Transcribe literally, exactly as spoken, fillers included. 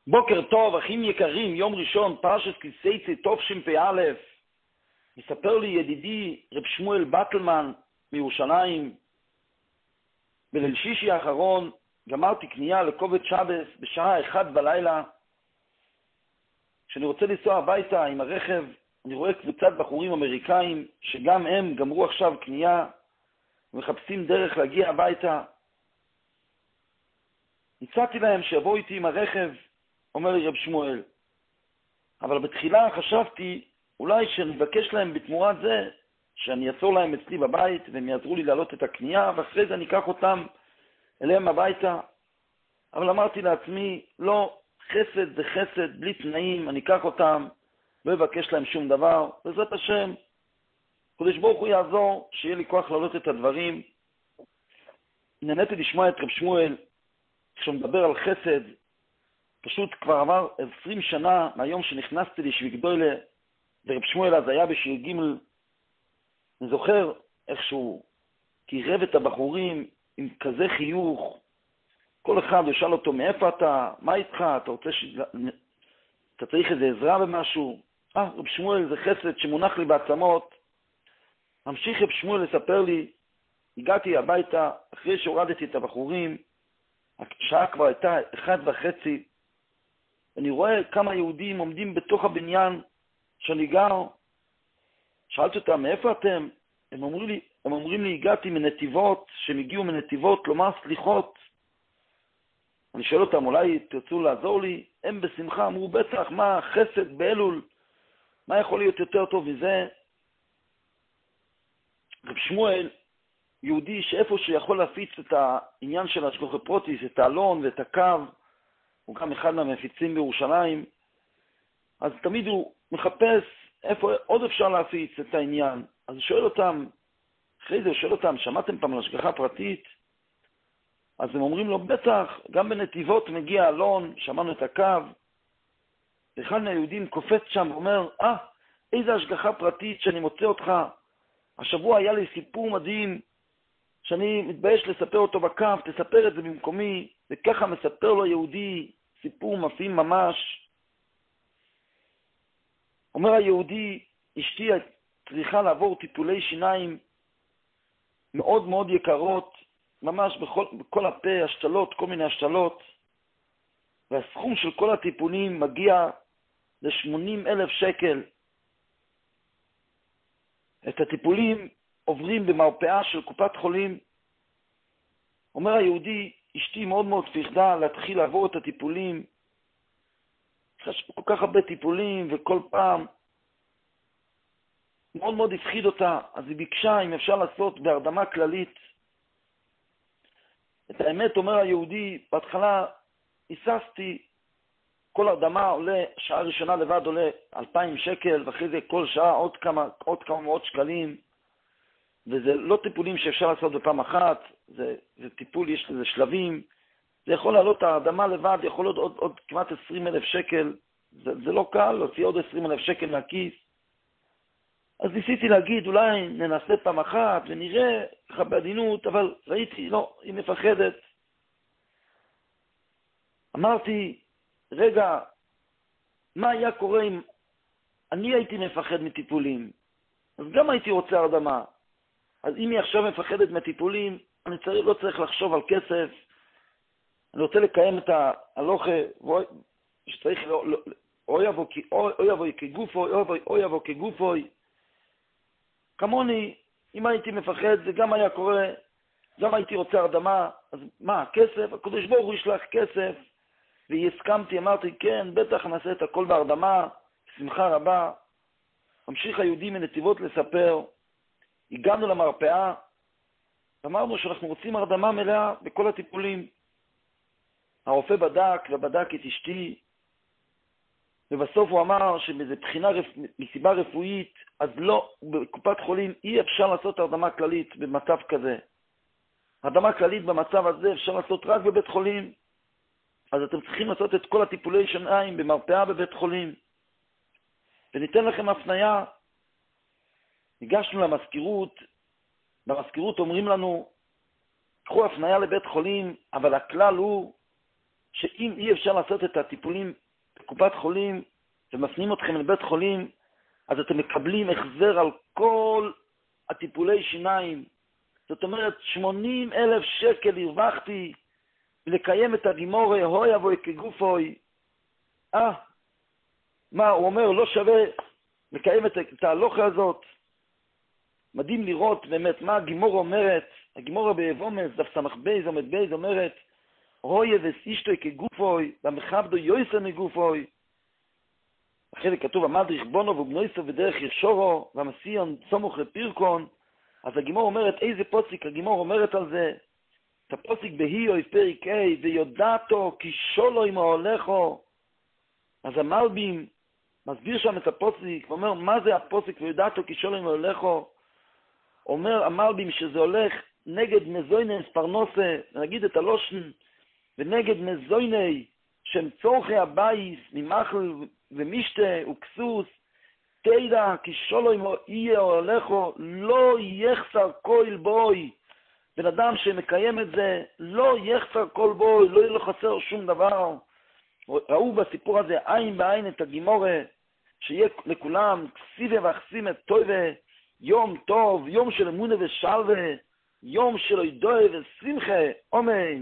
בוקר טוב, אחים יקרים, יום ראשון, פרשת כיסייצי, תשפ"א. מספר לי ידידי רב שמואל בטלמן מירושלים, בליל שישי האחרון גמרתי קנייה לכובד שבס בשעה אחת בלילה. כשאני רוצה לנסוע הביתה עם הרכב, אני רואה קבוצת בחורים אמריקאים שגם הם גמרו עכשיו קנייה ומחפשים דרך להגיע הביתה. הצעתי להם שיבואו איתי עם הרכב, אומר לי רב שמואל, אבל בתחילה חשבתי אולי שנבקש להם בתמורת זה שאני אעצור להם אצלי בבית והם יעזרו לי להעלות את הקנייה, ואחרי זה אני אקח אותם אליהם הביתה. אבל אמרתי לעצמי, לא, חסד זה חסד, בלי תנאים, אני אקח אותם, לא אבקש להם שום דבר, בעזרת השם, קדוש ברוך הוא יעזור, שיהיה לי כוח להעלות את הדברים. נהניתי לשמוע את רב שמואל, כשהוא מדבר על חסד. פשוט כבר עבר עשרים שנה מהיום שנכנסתי לישיבה גדולה, ורב שמואל אז היה בשיר ג'. אני זוכר איכשהו קירב את הבחורים עם כזה חיוך. כל אחד ישאל אותו, מאיפה אתה? מה איתך? אתה רוצה ש... אתה צריך איזה עזרה במשהו? אה, רב שמואל זה חסד שמונח לי בעצמות. ממשיך רב שמואל לספר לי, הגעתי הביתה אחרי שהורדתי את הבחורים, השעה כבר הייתה אחת וחצי, אני רואה כמה יהודים עומדים בתוך הבניין שאני גר. שאלתי אותם, מאיפה אתם? הם אומרים לי, הם אומרים לי, הגעתי מנתיבות, שהם הגיעו מנתיבות, לומר סליחות. אני שואל אותם, אולי תרצו לעזור לי? הם בשמחה אמרו, בטח, מה חסד באלול? מה יכול להיות יותר טוב מזה? רב שמואל, יהודי שאיפה שיכול להפיץ את העניין של השגחה פרוטיס, את האלון ואת הקו, הוא גם אחד מהמפיצים בירושלים, אז תמיד הוא מחפש איפה עוד אפשר להפיץ את העניין. אז הוא שואל אותם, אחרי זה הוא שואל אותם, שמעתם פעם על השגחה פרטית? אז הם אומרים לו, בטח, גם בנתיבות מגיע אלון, שמענו את הקו. אחד מהיהודים קופץ שם ואומר, אה, איזה השגחה פרטית שאני מוצא אותך. השבוע היה לי סיפור מדהים, שאני מתבייש לספר אותו בקו, תספר את זה במקומי. וככה מספר לו יהודי, סיפור מפעים ממש. אומר היהודי, אשתי צריכה לעבור טיפולי שיניים מאוד מאוד יקרות, ממש בכל, בכל הפה, השתלות, כל מיני השתלות, והסכום של כל הטיפולים מגיע ל-שמונים אלף שקל. את הטיפולים עוברים במרפאה של קופת חולים. אומר היהודי, אשתי מאוד מאוד פחדה להתחיל לעבור את הטיפולים. יש כל כך הרבה טיפולים, וכל פעם מאוד מאוד הפחיד אותה, אז היא ביקשה אם אפשר לעשות בהרדמה כללית. את האמת, אומר היהודי, בהתחלה היססתי, כל הרדמה עולה, שעה ראשונה לבד עולה אלפיים שקל, ואחרי זה כל שעה עוד כמה, עוד כמה מאות שקלים, וזה לא טיפולים שאפשר לעשות בפעם אחת, זה, זה טיפול, יש לזה שלבים, זה יכול לעלות ההרדמה לבד, יכול להיות עוד, עוד כמעט עשרים אלף שקל, זה, זה לא קל, להוציא עוד עשרים אלף שקל מהכיס. אז ניסיתי להגיד, אולי ננסה פעם אחת ונראה ככה בעדינות, אבל ראיתי, לא, היא מפחדת. אמרתי, רגע, מה היה קורה אם אני הייתי מפחד מטיפולים? אז גם הייתי רוצה הרדמה. אז אם היא עכשיו מפחדת מטיפולים, אני צריך, לא צריך לחשוב על כסף. אני רוצה לקיים את ההלוכה, שצריך, או יבוא כגופוי, או יבוא כגופוי. כמוני, אם הייתי מפחד, זה גם היה קורה, גם הייתי רוצה הרדמה. אז מה, כסף? הקדוש ברוך הוא ישלח כסף. והסכמתי, אמרתי, כן, בטח נעשה את הכל בהרדמה, שמחה רבה. ממשיך היהודי מנתיבות לספר, הגענו למרפאה, אמרנו שאנחנו רוצים הרדמה מלאה בכל הטיפולים. הרופא בדק ובדק את אשתי, ובסוף הוא אמר שבאיזו בחינה, מסיבה רפואית, אז לא, בקופת חולים אי אפשר לעשות הרדמה כללית במצב כזה. הרדמה כללית במצב הזה אפשר לעשות רק בבית חולים, אז אתם צריכים לעשות את כל הטיפולי שיניים במרפאה בבית חולים. וניתן לכם הפניה. ניגשנו למזכירות, במזכירות אומרים לנו, קחו הפניה לבית חולים, אבל הכלל הוא שאם אי אפשר לעשות את הטיפולים בקופת חולים, ומפנים אתכם לבית חולים, אז אתם מקבלים החזר על כל הטיפולי שיניים. זאת אומרת, שמונים אלף שקל הרווחתי לקיים את הגימורי, הוי אבוי כגופוי. אה, מה, הוא אומר, לא שווה לקיים את, את ההלוכה הזאת. מדהים לראות באמת מה הגימורה אומרת. הגימורה באבומס, דף סמך בייז, עומד בייז, אומרת, הוי וסישתוי כגופוי, ומכבדו יויסר מגופוי. אחרי זה כתוב, המדריך בונו ובנויסו ודרך ישורו, והמסיון סמוך לפירקון. אז הגימור אומרת, איזה פוסיק הגימור אומרת על זה? את הפוסיק בהיו, פרק A, ויודעתו כי שולו עם ההולכו. אז המלבים מסביר שם את הפוסיק, ואומר, מה זה הפוסיק ויודעתו כי שולו עם ההולכו? אומר המלבים שזה הולך נגד מזוינס פרנוסה, נגיד את הלושן, ונגד מזויני שהם צורכי הבייס, ממחל ומשתה וכסוס, תדע כי שולו עם יהיה הולכו, לא יחסר כל בוי. בן אדם שמקיים את זה, לא יחסר כל בוי, לא יהיה לו חסר שום דבר. ראו בסיפור הזה עין בעין את הגימורה, שיהיה לכולם כסיבה ואחסימה טובה, יום טוב, יום של אמונה ושלווה, יום של עידוי ושמחה, אמן.